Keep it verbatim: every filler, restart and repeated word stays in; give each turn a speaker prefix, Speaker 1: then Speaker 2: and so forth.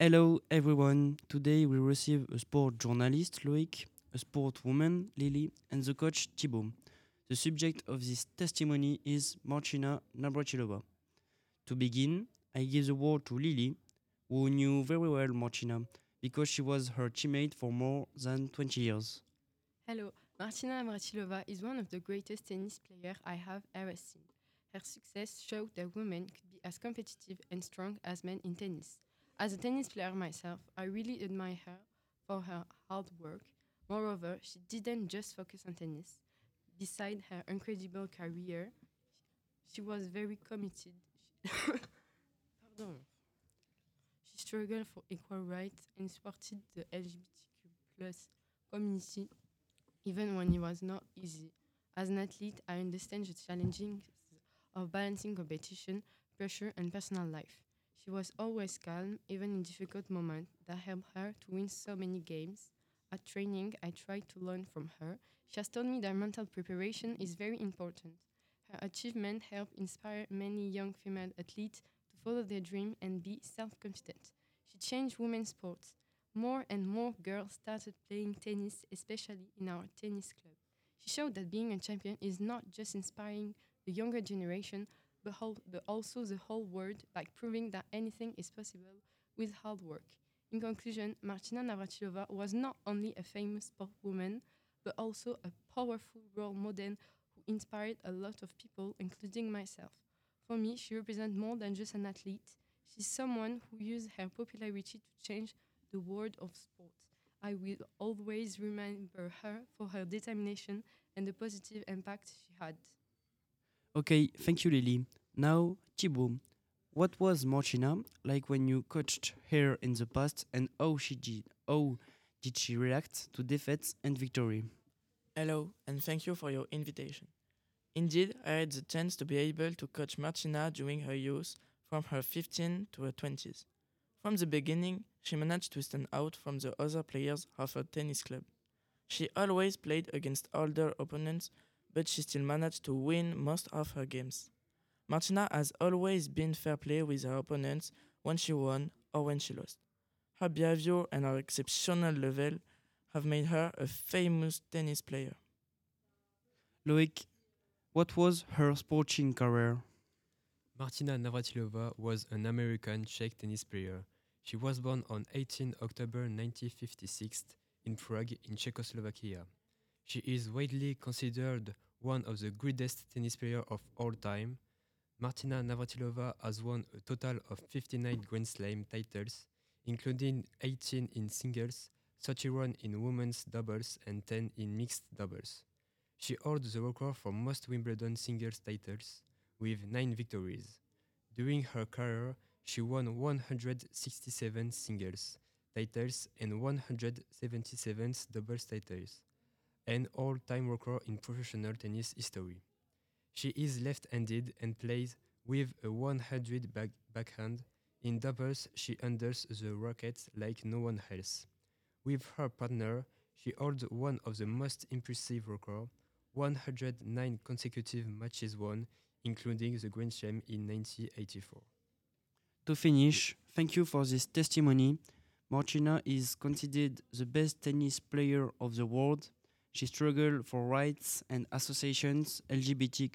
Speaker 1: Hello everyone. Today we receive a sport journalist, Loic, a sport woman, Lily, and the coach, Thibaut. The subject of this testimony is Marcina Navratilova. To begin, I give the word to Lily, who knew very well Marcina because she was her teammate for more than twenty years.
Speaker 2: Hello, Martina Navratilova is one of the greatest tennis players I have ever seen. Her success showed that women could be as competitive and strong as men in tennis. As a tennis player myself, I really admire her for her hard work. Moreover, she didn't just focus on tennis. Beside her incredible career, she was very committed. Pardon. She struggled for equal rights and supported the L G B T Q plus community even when it was not easy. As an athlete, I understand the challenges of balancing competition, pressure, and personal life. She was always calm, even in difficult moments, that helped her to win so many games. At training, I tried to learn from her. She has told me that mental preparation is very important. Her achievement helped inspire many young female athletes to follow their dream and be self confident. She changed women's sports. More and more girls started playing tennis, especially in our tennis club. She showed that being a champion is not just inspiring the younger generation, but, whole, but also the whole world by proving that anything is possible with hard work. In conclusion, Martina Navratilova was not only a famous sportswoman, but also a powerful role model who inspired a lot of people, including myself. For me, she represents more than just an athlete. She's someone who used her popularity to change the world of sport. I will always remember her for her determination and the positive impact she had.
Speaker 1: Okay, thank you, Lily. Now, Thibaut, what was Marcina like when you coached her in the past, and how she did? How did she react to defeats and victory?
Speaker 3: Hello, and thank you for your invitation. Indeed, I had the chance to be able to coach Martina during her youth from her fifteen to her twenties. From the beginning, she managed to stand out from the other players of her tennis club. She always played against older opponents, but she still managed to win most of her games. Martina has always been fair play with her opponents when she won or when she lost. Her behavior and her exceptional level have made her a famous tennis player.
Speaker 1: Loic, what was her sporting career?
Speaker 4: Martina Navratilova was an American Czech tennis player. She was born on eighteenth of October nineteen fifty-six in Prague, in Czechoslovakia. She is widely considered one of the greatest tennis players of all time. Martina Navratilova has won a total of fifty-nine Grand Slam titles, including eighteen in singles, thirty-one in women's doubles, and ten in mixed doubles. She holds the record for most Wimbledon singles titles, with nine victories. During her career, she won one hundred sixty-seven singles titles and one hundred seventy-seven doubles titles, an all-time record in professional tennis history. She is left-handed and plays with a one hundred back backhand. In doubles, she handles the racket like no one else. With her partner, she holds one of the most impressive records, one hundred nine consecutive matches won, including the Grand Slam in nineteen eighty-four.
Speaker 1: To finish, thank you for this testimony. Martina is considered the best tennis player of the world. She struggled for rights and associations, L G B T